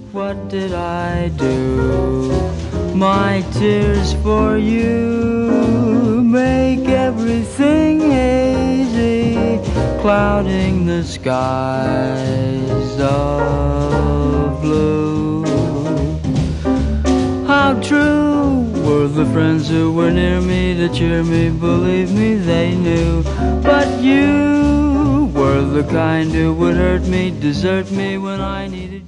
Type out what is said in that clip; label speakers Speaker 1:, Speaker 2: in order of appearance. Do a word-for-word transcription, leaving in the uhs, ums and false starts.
Speaker 1: What did I do? My tears for you make everything hazy, clouding the skies of blue. How true were the friends who were near me to cheer me, believe me they knew. But you were the kind who would hurt me, desert me when I needed you.